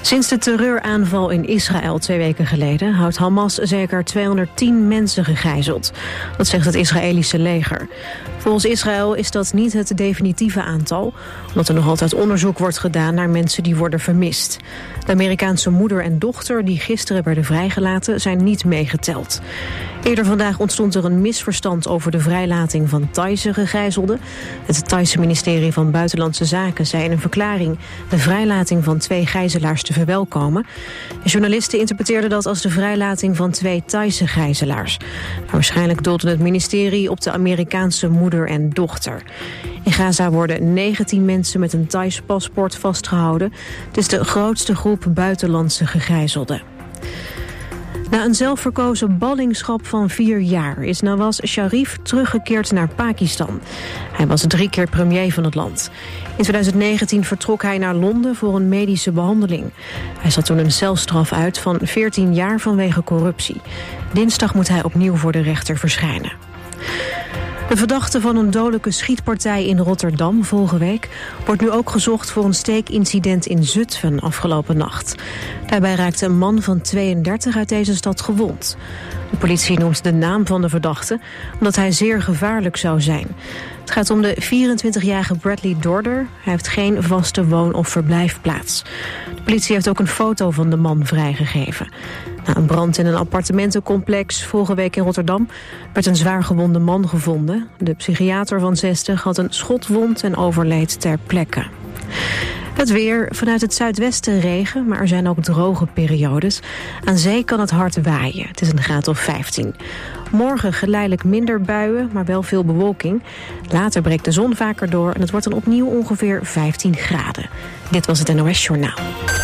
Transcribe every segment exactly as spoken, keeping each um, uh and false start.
Sinds de terreuraanval in Israël twee weken geleden houdt Hamas zeker tweehonderdtien mensen gegijzeld. Dat zegt het Israëlische leger. Volgens Israël is dat niet het definitieve aantal, omdat er nog altijd onderzoek wordt gedaan naar mensen die worden vermist. De Amerikaanse moeder en dochter die gisteren werden vrijgelaten zijn niet meegeteld. Eerder vandaag ontstond er een misverstand over de vrijlating van Thaise gegijzelden. Het Thaise ministerie van Buitenlandse Zaken zei in een verklaring de vrijlating van twee gijzelaars te verwelkomen. Journalisten interpreteerden dat als de vrijlating van twee Thaise gijzelaars. Maar waarschijnlijk doelde het ministerie op de Amerikaanse moeder en dochter. In Gaza worden negentien mensen met een Thais paspoort vastgehouden. Het is de grootste groep buitenlandse gegijzelden. Na een zelfverkozen ballingschap van vier jaar is Nawaz Sharif teruggekeerd naar Pakistan. Hij was drie keer premier van het land. In twintig negentien vertrok hij naar Londen voor een medische behandeling. Hij zat toen een celstraf uit van veertien jaar vanwege corruptie. Dinsdag moet hij opnieuw voor de rechter verschijnen. De verdachte van een dodelijke schietpartij in Rotterdam vorige week wordt nu ook gezocht voor een steekincident in Zutphen afgelopen nacht. Daarbij raakte een man van tweeëndertig uit deze stad gewond. De politie noemt de naam van de verdachte omdat hij zeer gevaarlijk zou zijn. Het gaat om de vierentwintigjarige Bradley Dorder. Hij heeft geen vaste woon- of verblijfplaats. De politie heeft ook een foto van de man vrijgegeven. Na een brand in een appartementencomplex vorige week in Rotterdam werd een zwaargewonde man gevonden. De psychiater van zestig had een schotwond en overleed ter plekke. Het weer, vanuit het zuidwesten regen, maar er zijn ook droge periodes. Aan zee kan het hard waaien, het is een graad of vijftien. Morgen geleidelijk minder buien, maar wel veel bewolking. Later breekt de zon vaker door en het wordt dan opnieuw ongeveer vijftien graden. Dit was het N O S Journaal.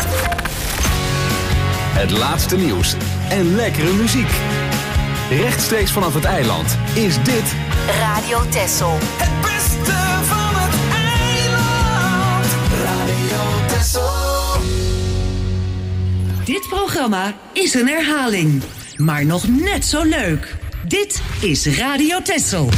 Het laatste nieuws en lekkere muziek. Rechtstreeks vanaf het eiland is dit Radio Texel. Het beste van het eiland. Radio Texel. Dit programma is een herhaling, maar nog net zo leuk. Dit is Radio Texel.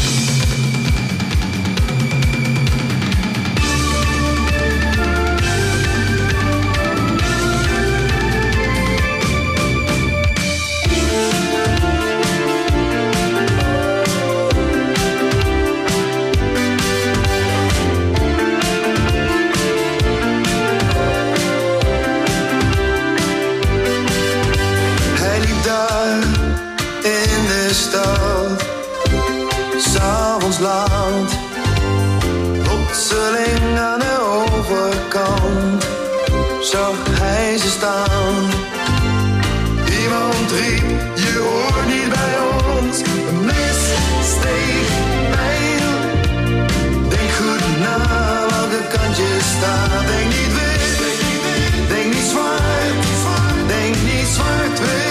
Land, plotseling aan de overkant zag hij ze staan. Iemand riep, je hoort niet bij ons. Een mes steeg pijl. Denk goed na welke kant je staat. Denk niet wit, denk niet zwart, denk niet zwart-wit.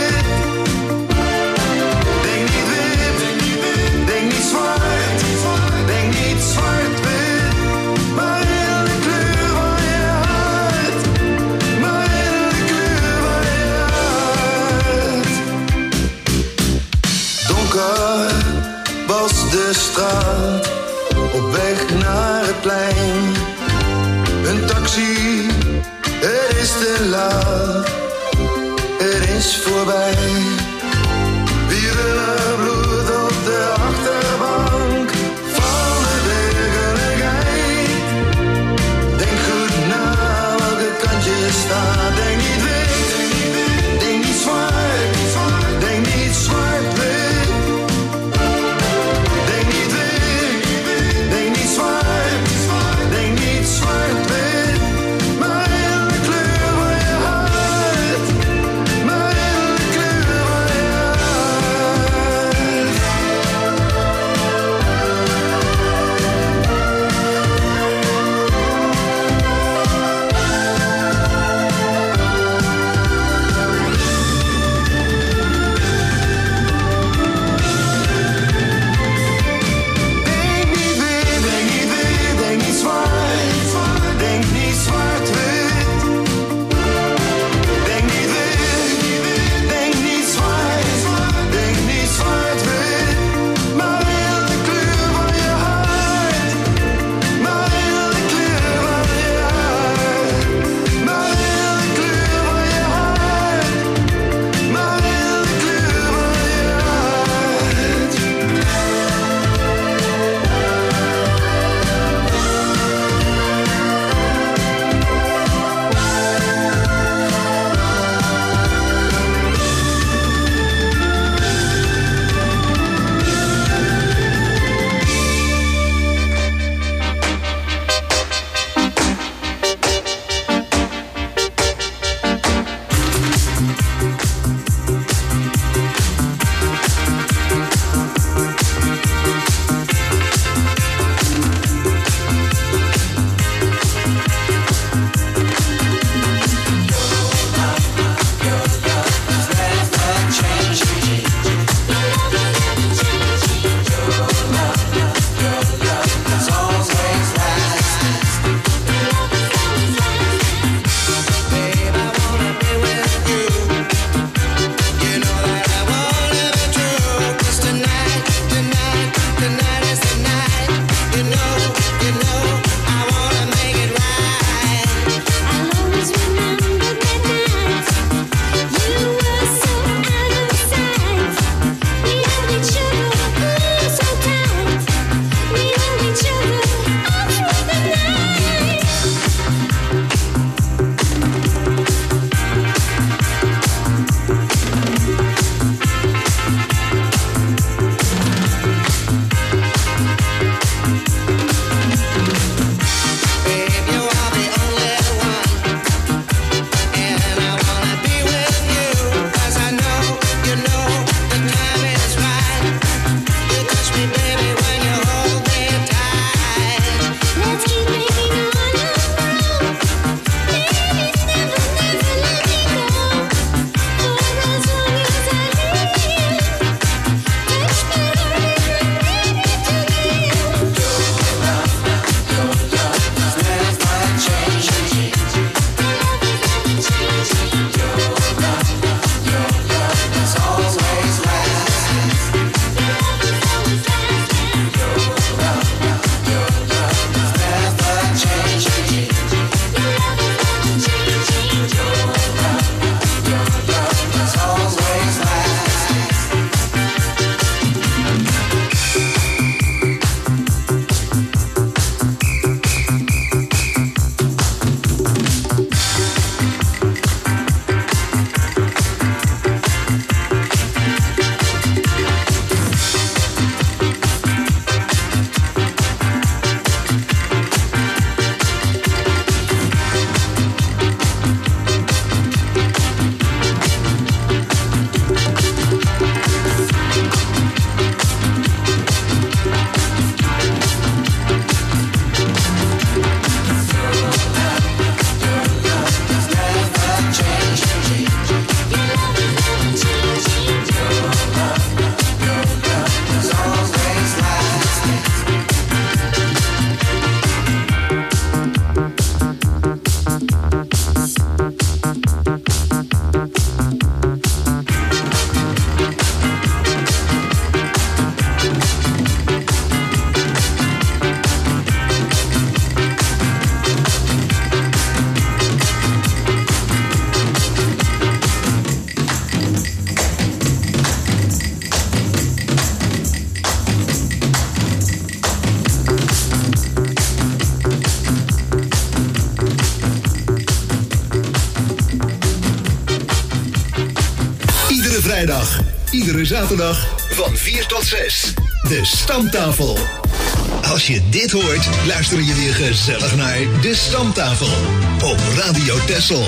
Denk niet wit, denk niet zwart. Denk niet zwart-wit, maar in de kleur van je hart. Maar in de kleur van je hart. Donker was de straat, op weg naar het plein. Een taxi, het is te laat, het is voorbij. Wieren bloed op de achterbank. Sta, denk niet wit, denk niet zwart, denk niet zwart-wit. Denk niet wit, denk niet zwart, denk niet zwart-wit. Maar in de kleur van je hart, maar in de kleur van vrijdag. Iedere zaterdag van vier tot zes. De Stamtafel. Als je dit hoort, luister je weer gezellig naar De Stamtafel. Op Radio Texel.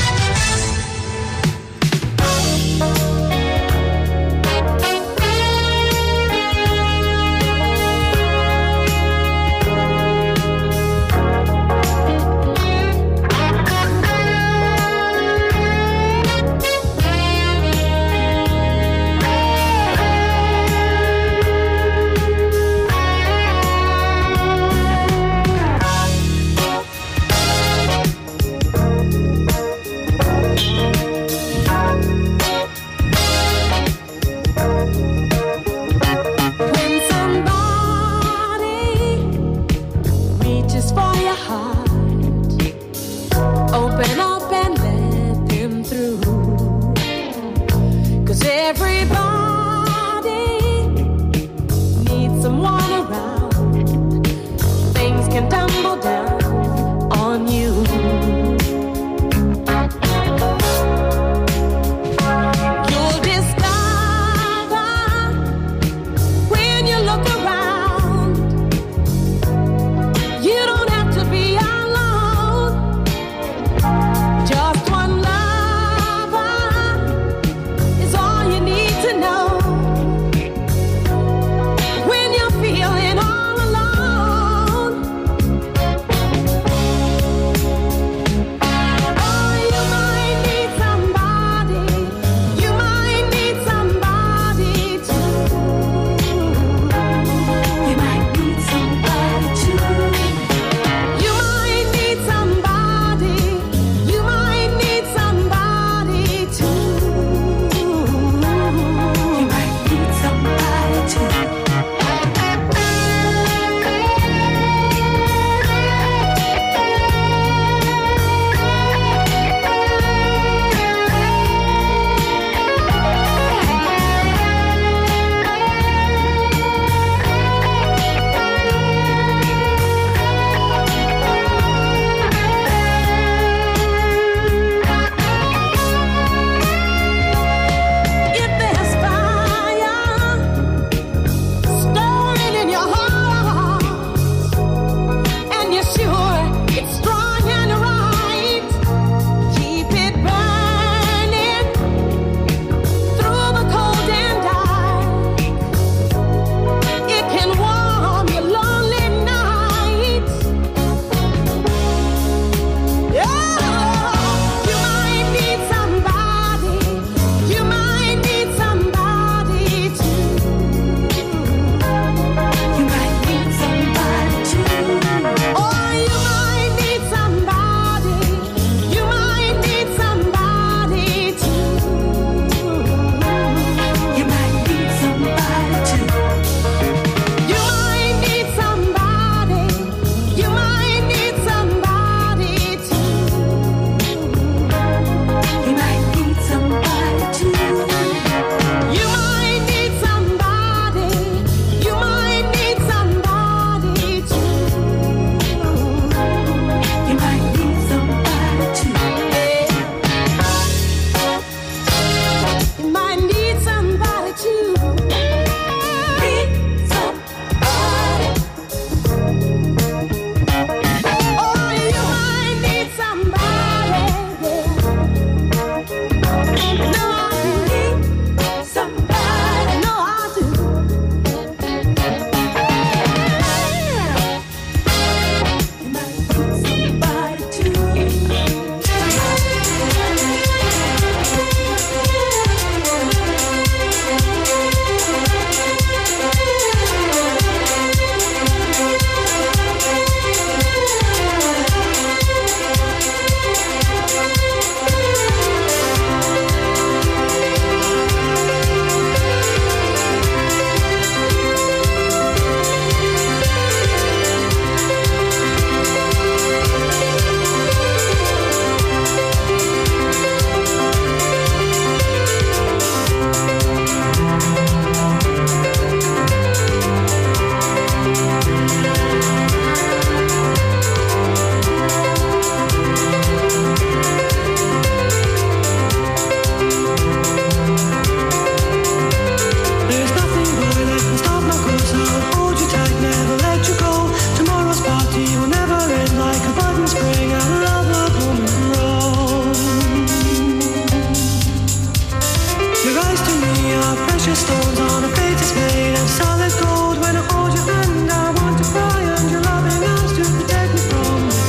precious stones on a plate is made of solid gold. When I hold your hand, I want to cry, and your loving arms to protect me from the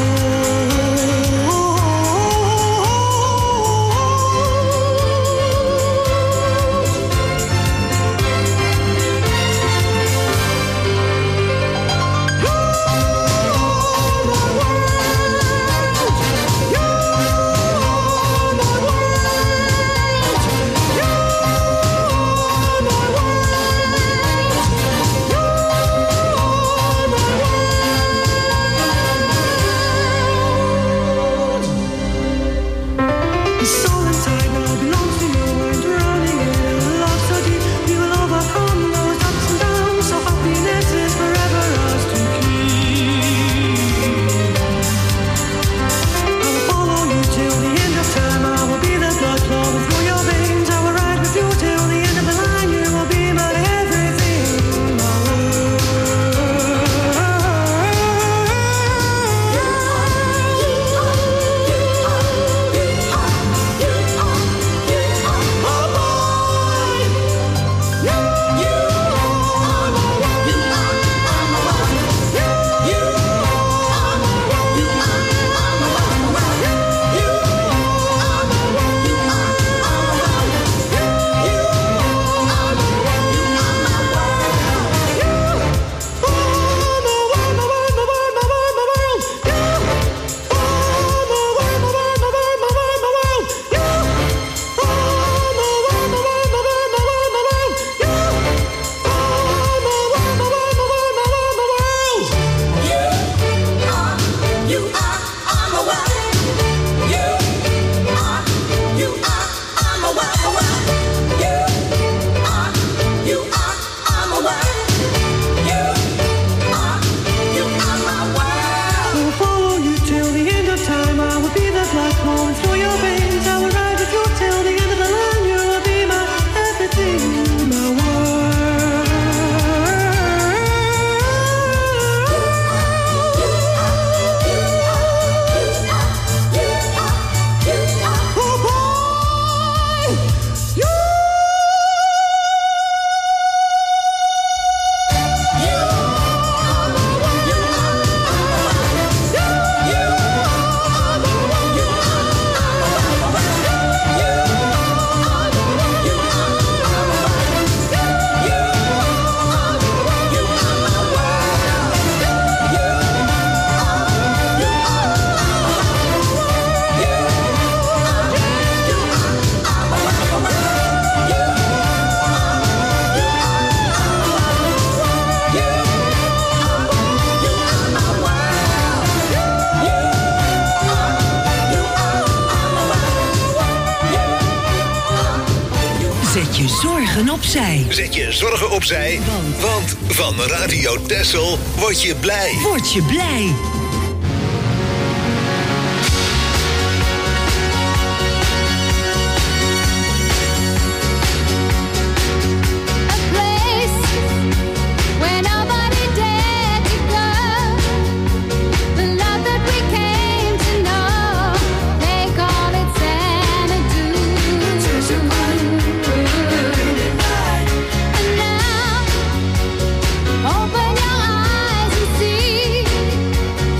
opzij. Zet je zorgen opzij, want, want van Radio Texel word je blij. Word je blij. Open your eyes and see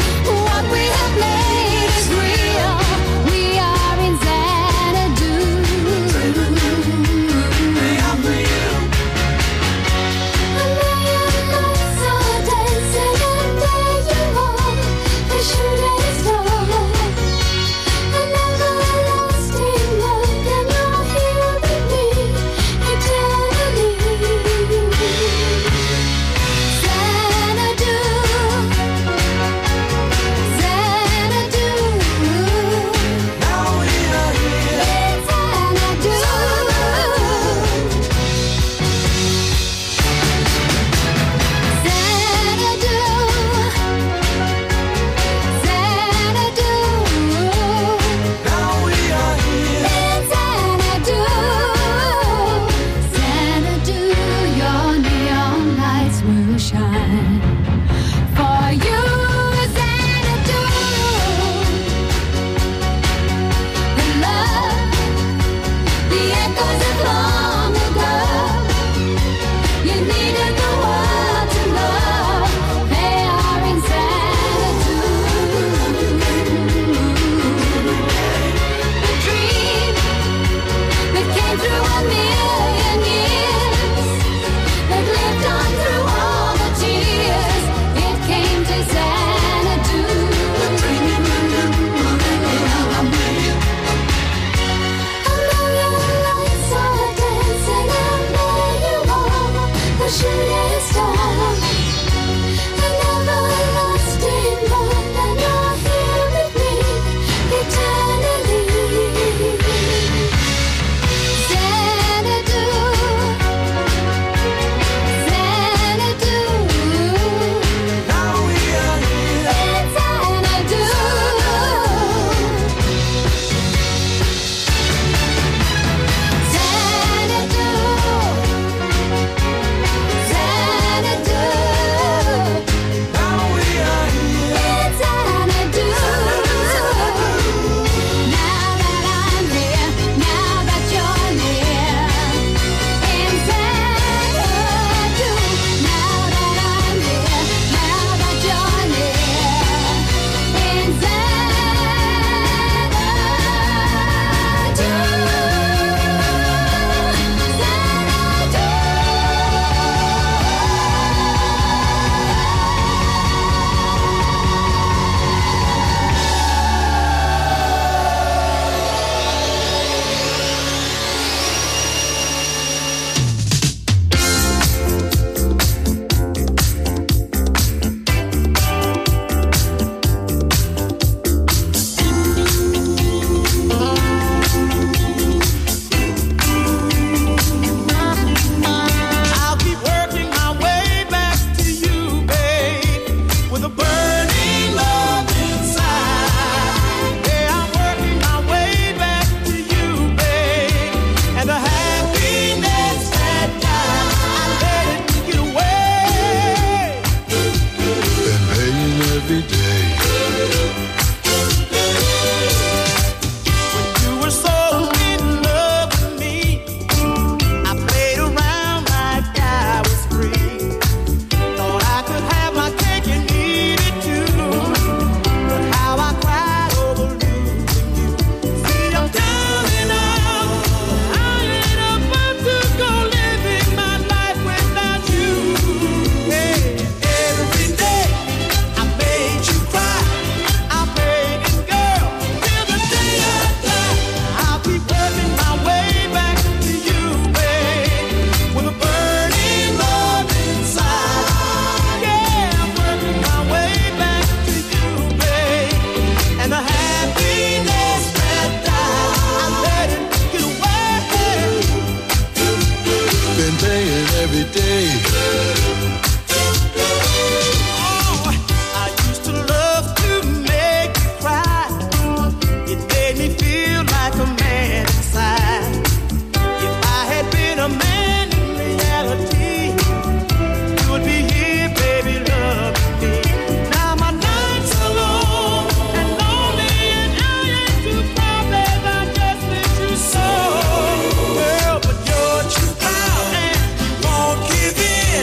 Give in.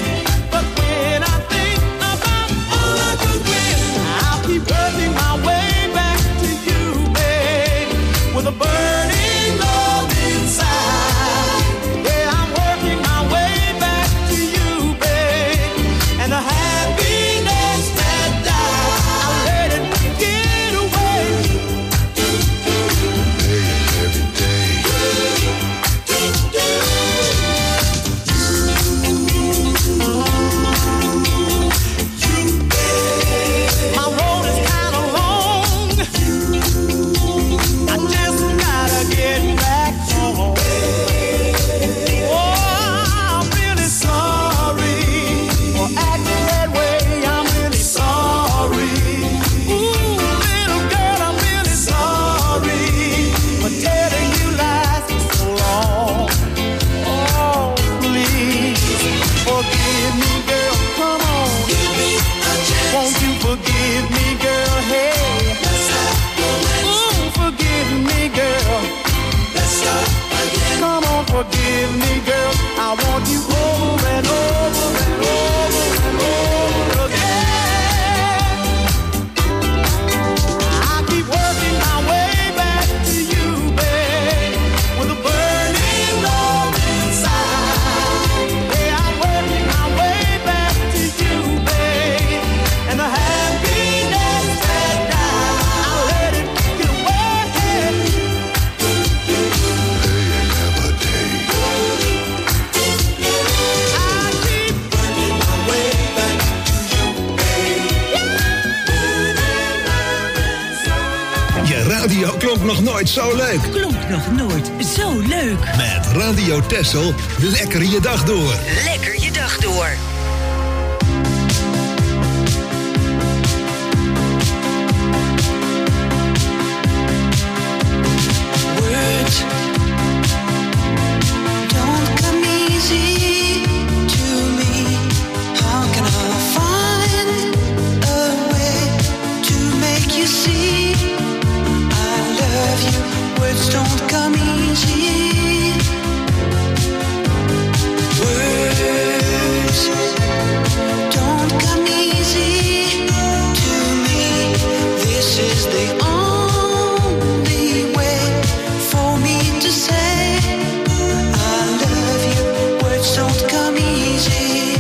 nooit zo leuk. Klonk nog nooit zo leuk. Met Radio Texel, lekker je dag door. Lekker je dag door. Words don't come easy to me. How can I find a way to make you see I love you? Words don't come easy. Words don't come easy to me. This is the only way for me to say I love you. Words don't come easy.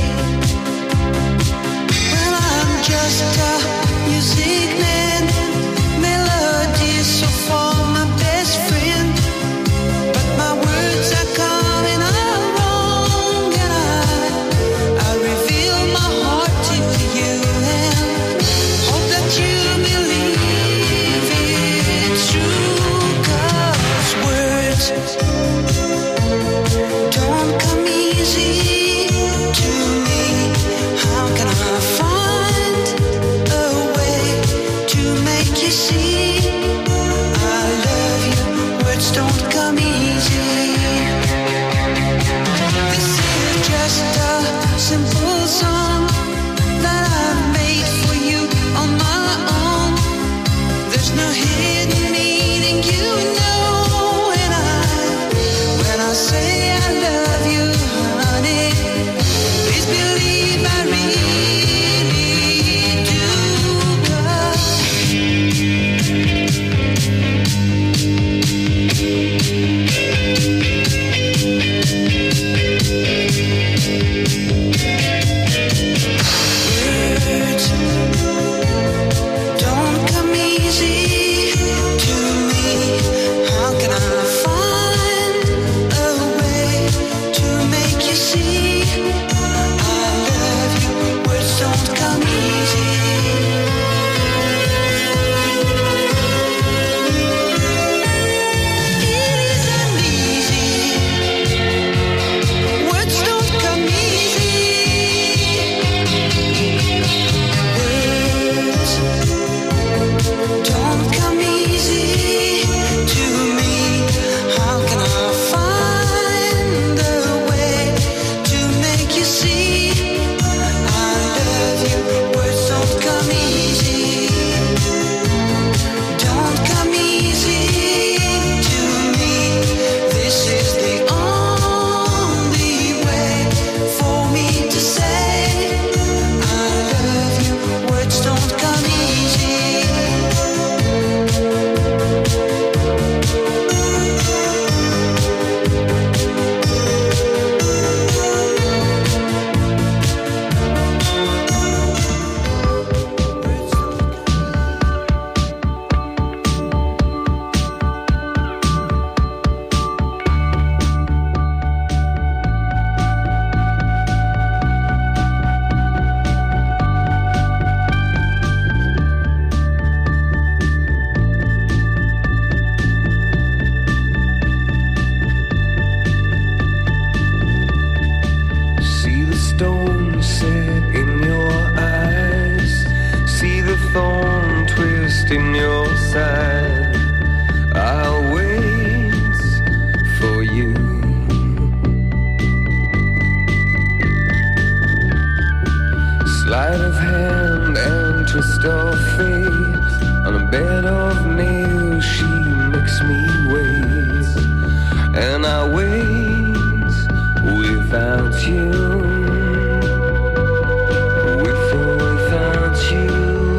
Well, I'm just a music man, melodies so far my best friend, but my words are coming out wrong, and I, I reveal my heart to you and hope that you believe it's true, 'cause words don't come easy to me. How can I find a way to make you see I love you? Words don't come easy. This is just a simple song that I've made for you on my own. There's no hidden meaning, you know, and I, when I say I love you, honey, please believe I really do. 'Cause words don't come easy to me. How can I find a way to make you see I love you? Words don't come easy. It isn't easy. Words don't come easy. Words don't come easy to me. How can I find a way to make you see I love you? Words don't come easy. Don't come easy to me. This is the only way for me to say I love you. Words don't come easy. See the stone set in your eyes. See the thorn twist in your side. I'll wait for you. Sleight of hand and twist of fate. On a bed of nails she makes me wait. And I wait without you. With or without you.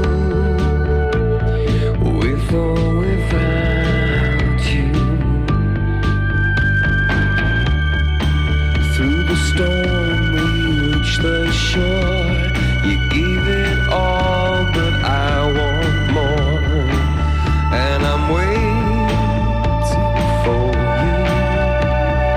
With or without you. Through the storm we reach the shore. You gave it all, but I want more. And I'm waiting for you.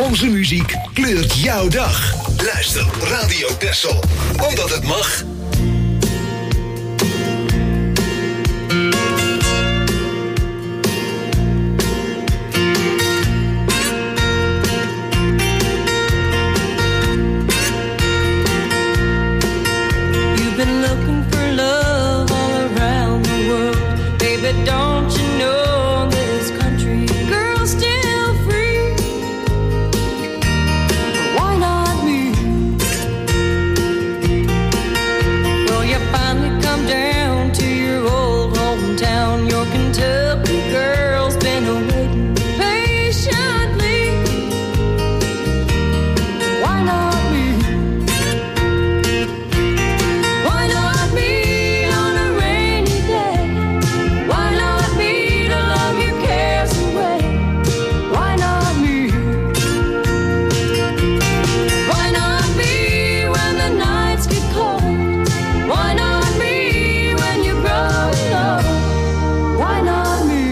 Onze muziek kleurt jouw dag. Luister Radio Texel, omdat het mag. Don't you know this country girl's still free? Why not me? Well, you finally come down to your old hometown. Your Kentucky girl's been waiting patiently. Why not me? Why not me on a rainy day? Why not me to love your cares away? Why not me? Why not me when the nights get cold? Why not me when you're growing old? Why not me?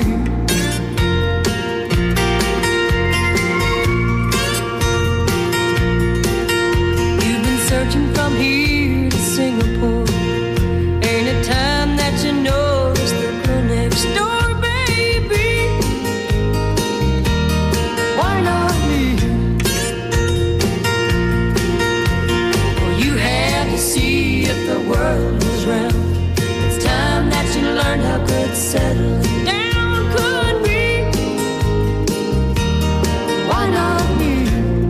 You've been searching from here to Singapore. Ain't it time that you notice the girl next door, baby? Why not me? Well, you had to see if the world was round. It's time that you learned how good settling down could be. Why not me?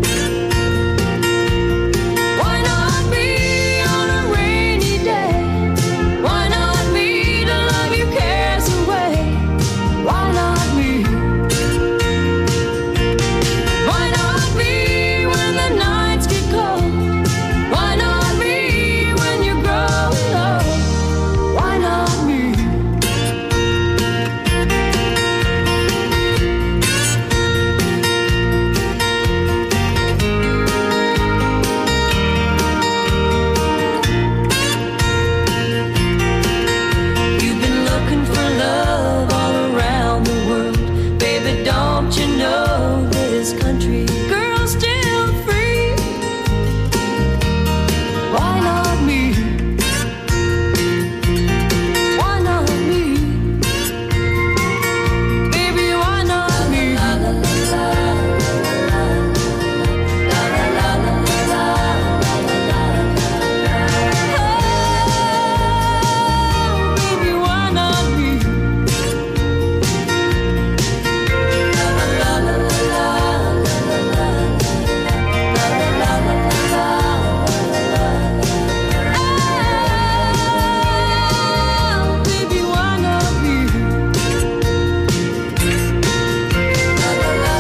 Why not me on a rainy day? Why not me to love your cares away? Why not me? Why not me when the nights get cold? Why not me when you're growing old? Why not me? You've been looking for love all around the world. Baby, don't you know this country girl's still free? Why not me? Why not me? Baby, why not me? La la la la la la la la la Oh, baby, why not me? La la la la la Oh, baby, why not me? La la la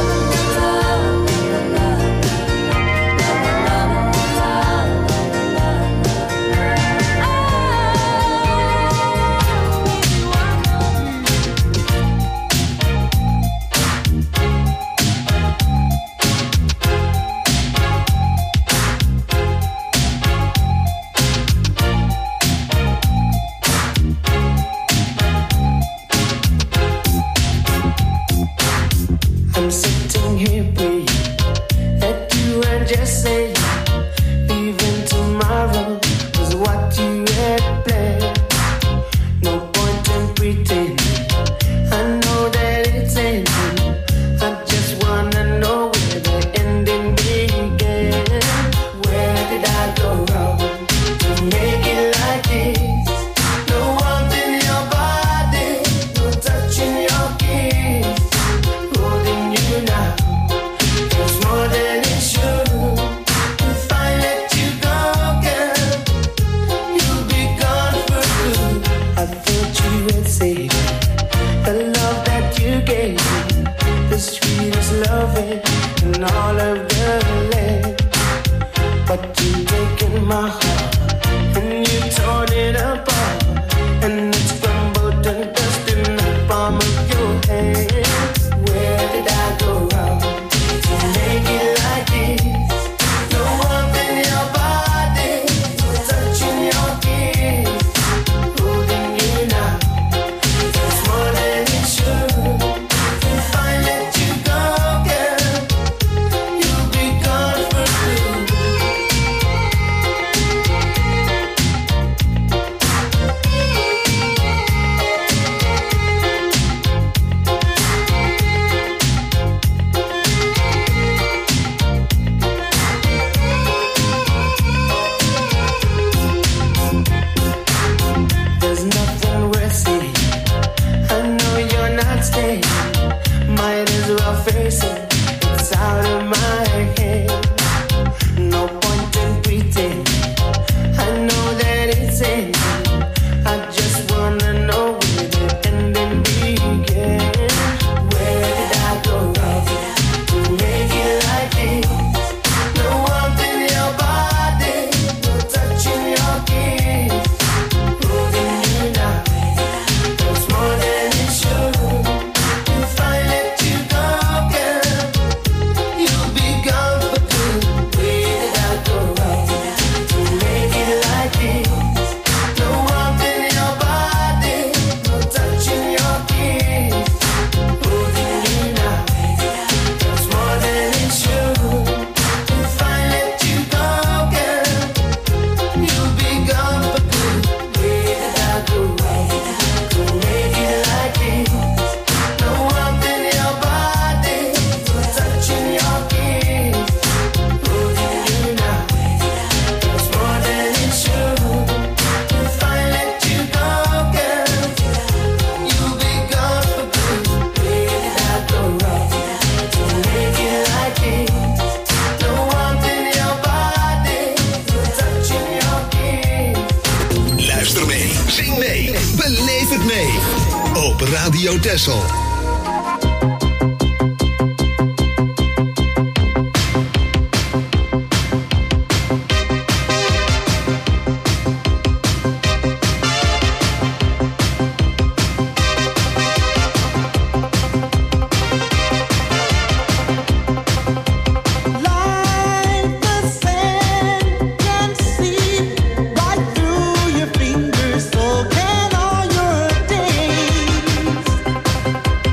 I'm sitting here praying that you and just say even tomorrow was what you had planned. No point in pretending. I know that it's ending. I just wanna know where the ending began. Where did I go wrong to make it like this? No warmth in your body, no touch in your kiss. Holding you now, it's more than it should. If I let you go, girl, you'll be gone for good. I thought you had saved the love that you gave me, the sweetest loving in all of the land. But you've taken my heart and you torn it apart, and it's crumbled to dust in the palm of your hand. Where did I go wrong to make it like this? No warmth in your body, no touch in your kiss. Holding you now, it's more than it should. If I let you go, girl, you'll be Radio Texel. Fingers, so can all your days.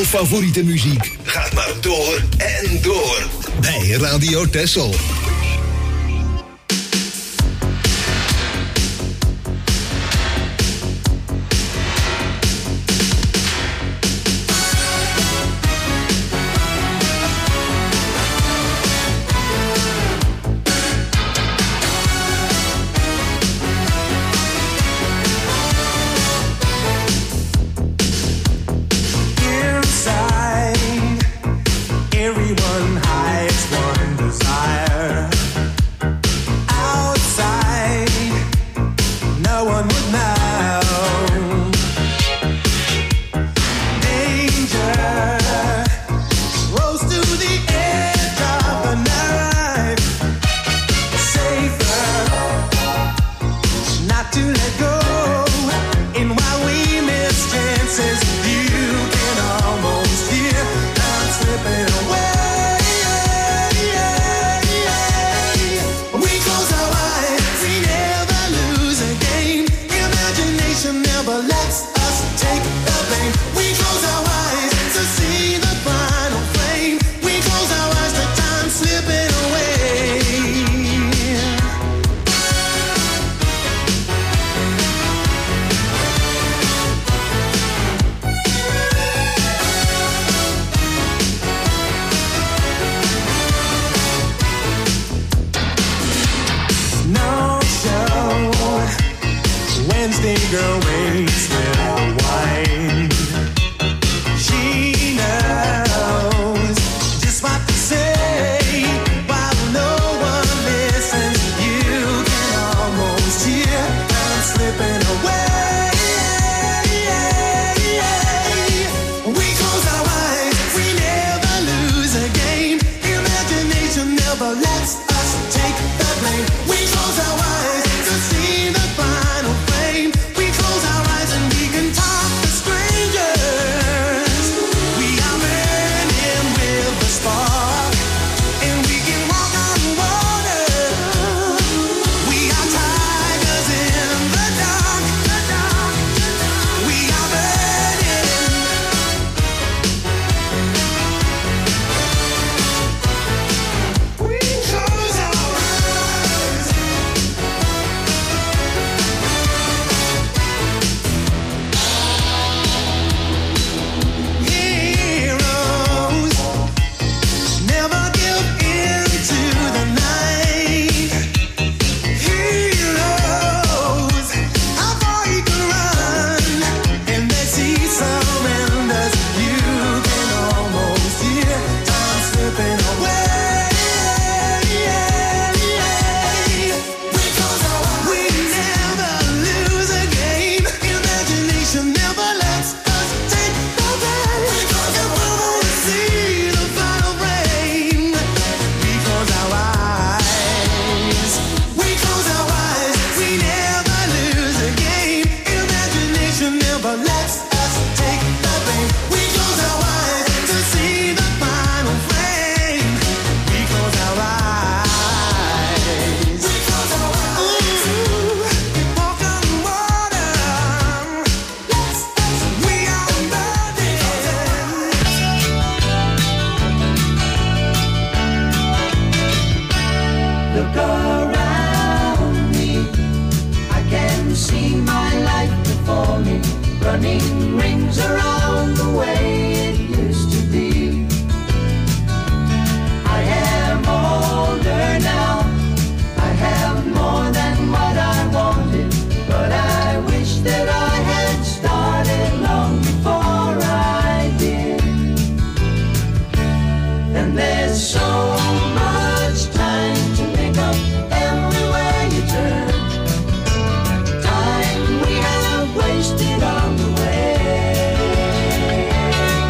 favoriete muziek gaat maar door en door bij Radio Texel. Everyone hides one desire. girl waits with the wine. She knows just what to say while no one listens. You can almost hear time slipping away. We close our eyes, we never lose a game. Imagination never lets us take the blame. We close our eyes to see the final frame. We close our eyes and we can talk to strangers. We are burning with the spark, and we can walk on water. We are tigers in the dark. We are burning. We close our eyes. Heroes never give in to the night. Heroes, how far you can run, and they see surrenders. You can almost hear time slipping away. We close our eyes. We never lose a game. Imagination never lets us take the blame. And we wanna see the final frame. We close our eyes. We close our eyes. We never lose a game. Imagination never lets us take the blame. We close our eyes to see the final frame. We close our eyes. We close our eyes. Ooh, we walk on water. Let's, we are burning. Look around me, I can see my life before me, running rings around the way it used to be. I am older now, I have more than what I wanted, but I wish that I had started long before I did. And there's so much time to make up everywhere you turn. Time we have wasted on the way.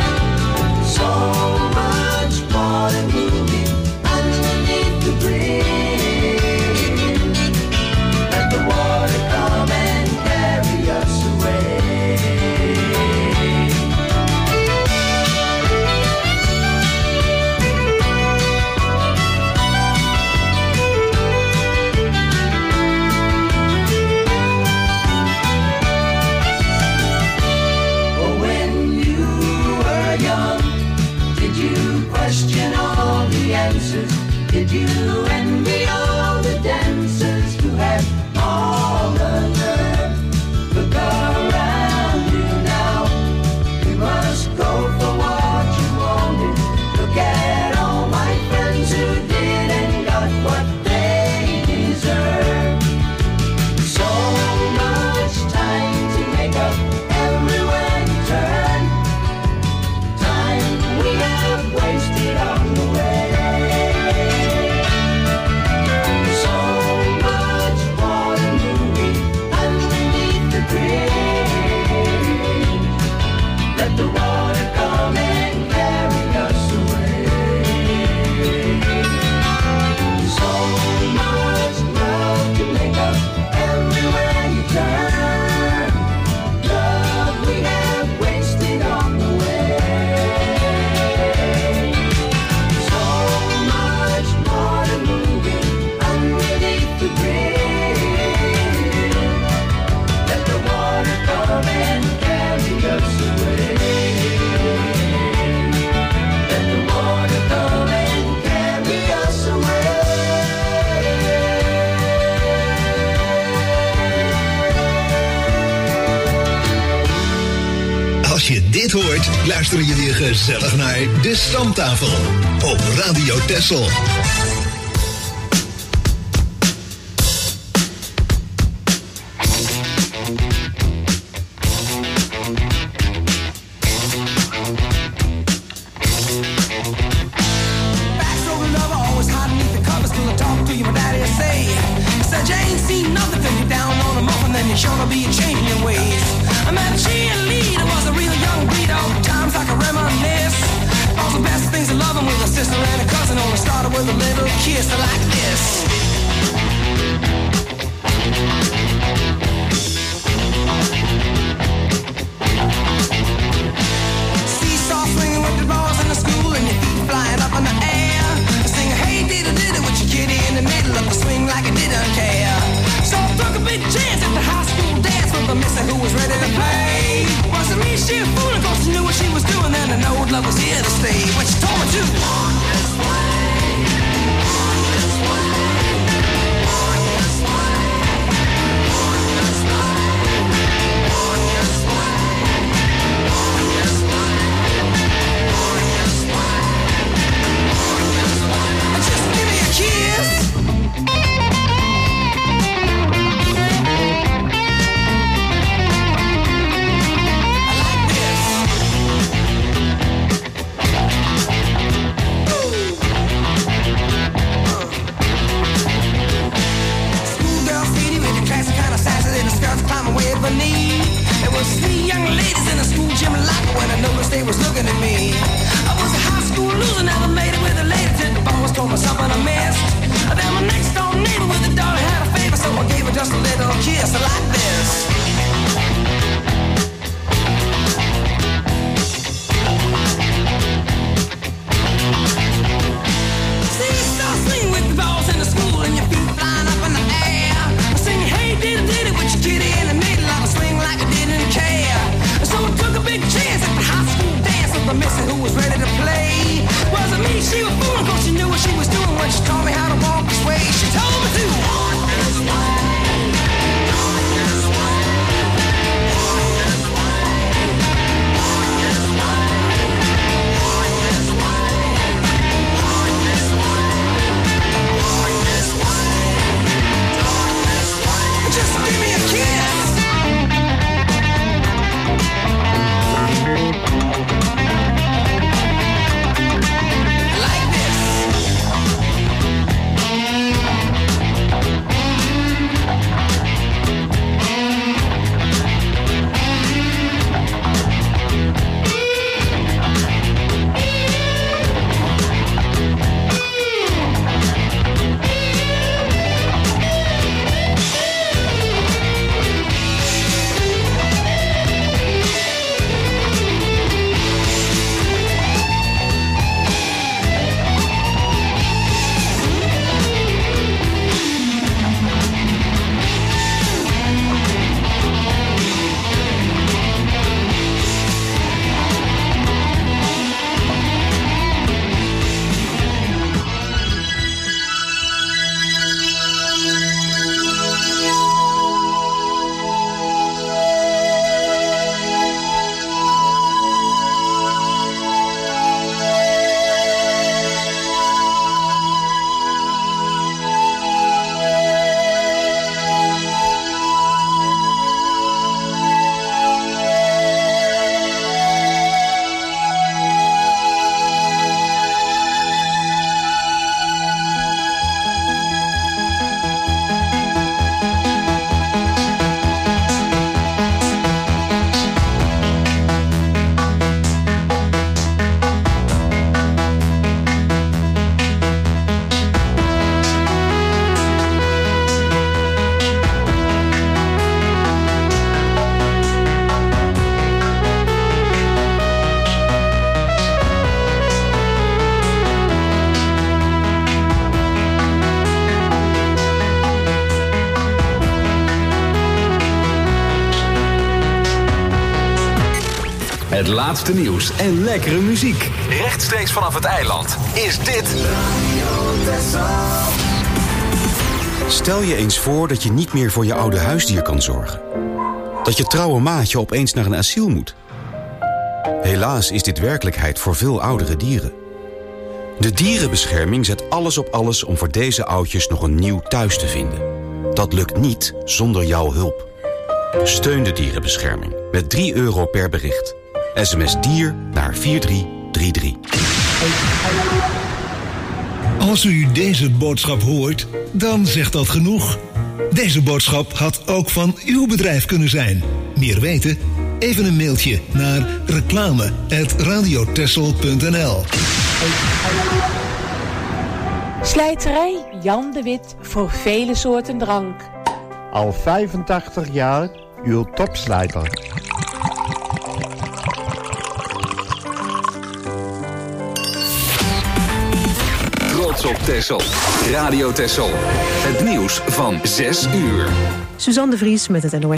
Als je dit hoort, luister je weer gezellig naar De Stamtafel op Radio Texel. Het laatste nieuws en lekkere muziek. Rechtstreeks vanaf het eiland is dit... Stel je eens voor dat je niet meer voor je oude huisdier kan zorgen. Dat je trouwe maatje opeens naar een asiel moet. Helaas is dit werkelijkheid voor veel oudere dieren. De dierenbescherming zet alles op alles om voor deze oudjes nog een nieuw thuis te vinden. Dat lukt niet zonder jouw hulp. Steun de dierenbescherming met drie euro per bericht. S M S dier naar vier drie drie drie. Als u deze boodschap hoort, dan zegt dat genoeg. Deze boodschap had ook van uw bedrijf kunnen zijn. Meer weten? Even een mailtje naar reclame apenstaartje radiotessel punt n l. Slijterij Jan de Wit voor vele soorten drank. Al vijfentachtig jaar uw topslijter. Trots op Texel. Radio Texel. Het nieuws van zes uur. Suzanne de Vries met het N O S.